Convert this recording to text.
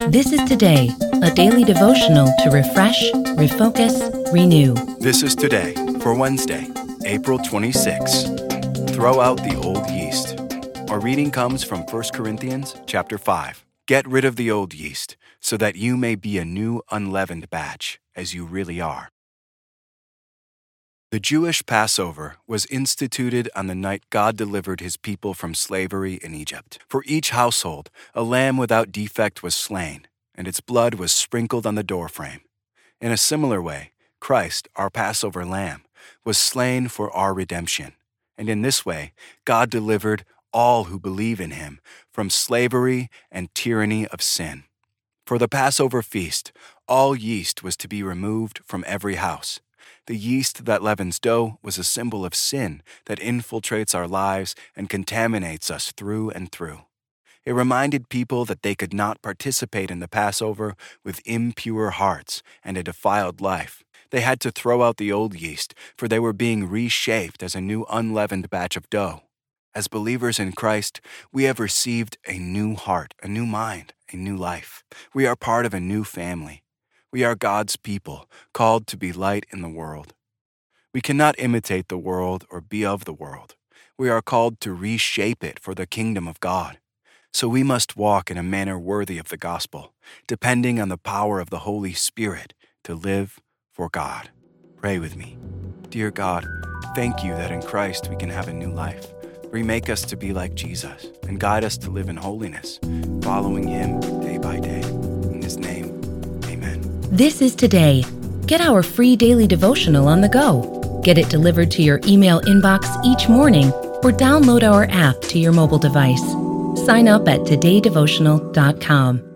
This is Today, a daily devotional to refresh, refocus, renew. This is Today for Wednesday, April 26. Throw out the old yeast. Our reading comes from 1 Corinthians chapter 5. Get rid of the old yeast, so that you may be a new unleavened batch, as you really are. The Jewish Passover was instituted on the night God delivered his people from slavery in Egypt. For each household, a lamb without defect was slain, and its blood was sprinkled on the doorframe. In a similar way, Christ, our Passover lamb, was slain for our redemption. And in this way, God delivered all who believe in him from slavery and tyranny of sin. For the Passover feast, all yeast was to be removed from every house. The yeast that leavens dough was a symbol of sin that infiltrates our lives and contaminates us through and through. It reminded people that they could not participate in the Passover with impure hearts and a defiled life. They had to throw out the old yeast, for they were being reshaped as a new unleavened batch of dough. As believers in Christ, we have received a new heart, a new mind, a new life. We are part of a new family. We are God's people, called to be light in the world. We cannot imitate the world or be of the world. We are called to reshape it for the kingdom of God. So we must walk in a manner worthy of the gospel, depending on the power of the Holy Spirit to live for God. Pray with me. Dear God, thank you that in Christ we can have a new life. Remake us to be like Jesus and guide us to live in holiness, following him day by day. In his name, amen. This is Today. Get our free daily devotional on the go. Get it delivered to your email inbox each morning or download our app to your mobile device. Sign up at todaydevotional.com.